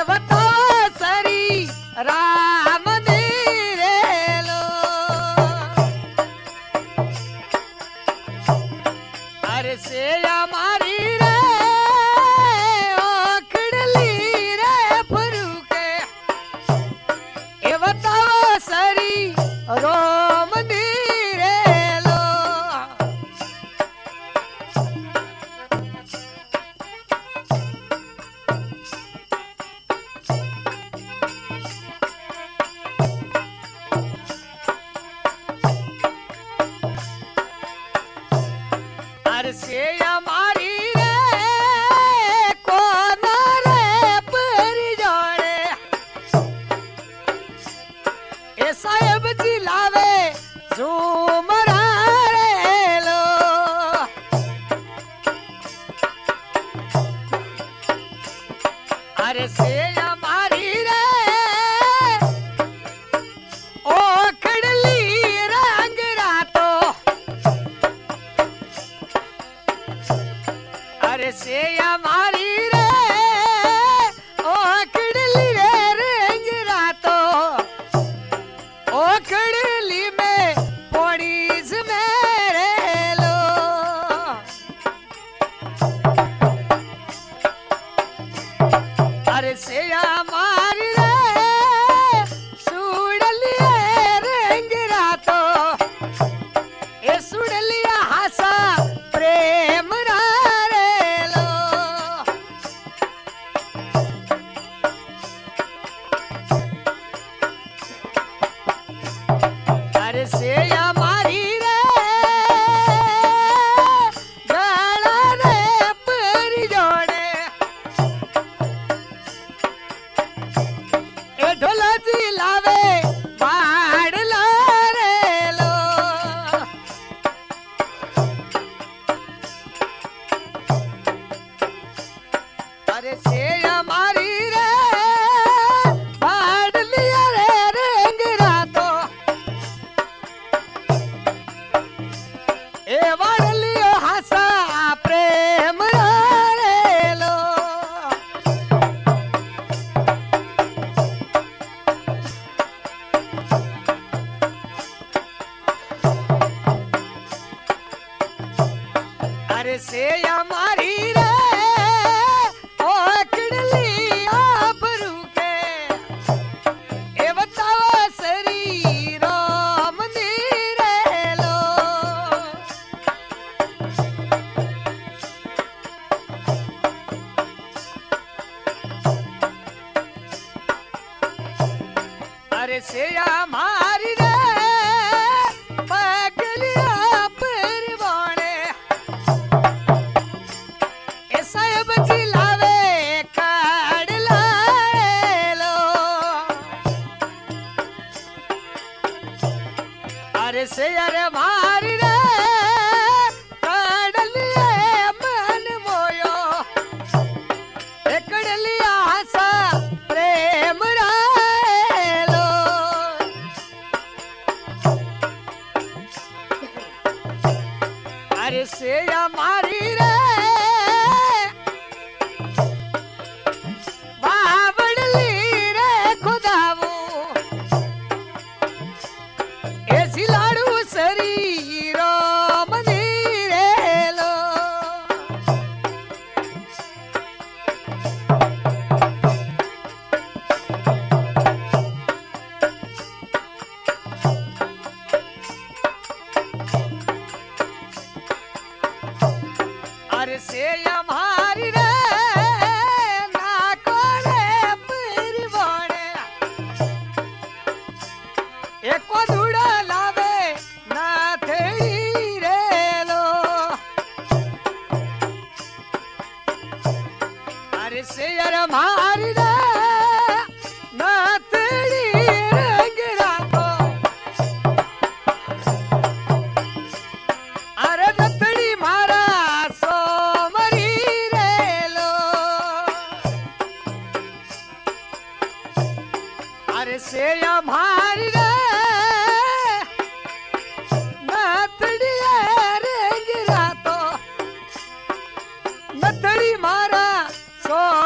बताओ सरी राम धीरे लो अरे से हमारी रे ओखड़ली रे फरूके ये बताओ सरी रोम धीरे लो अरे से हमारी रे कौन रे पर जोड़े ए साहेब जी लावे झूमरा रे लो अरे से हमारी रे ओखड़ली रंग रातो अरे से हमारी रे ओखड़ली रे रंग रातो ओखड़ली में पोड़ीस मेरे लो अरे से हमारी रे सुड़लिए रंग रातो ए सुड़लिया हंसा प्रेम रे लो अरे से हमारी रे गला रे पर जोड़े ए ढोला जी लावे बाड़ ला रे लो अरे से हमारी रे बाड़ लिया रे रंग रातो ए बाड़ लियो हंसा प्रेम रे लो अरे से हमारी रे ओखड़ली आबरू के ए बताओ सरी राम धीरे लो अरे से हमारी रे पगलिया परवाने ए साहेब जी लावे काड़ लाए लो अरे से अरे मारी रे काड़ लिए मन मोयो एकड़ लिया हंसा प्रेम रे लो अरे से हमारी रे बावड़ली रे खुदावू ऐसी लाड़ू सरी राम धीरे लो अरे से हमारी रे ना कोरे परवाने एको धूड़ा लावे ना थेड़ी रे लो अरे से हमारी रे ना थेड़ी रंग रातो अरे नथड़ी मारा सोमरी रे लो अरे से हमारी रे नथड़ी रंग रातो नथड़ी मारा सो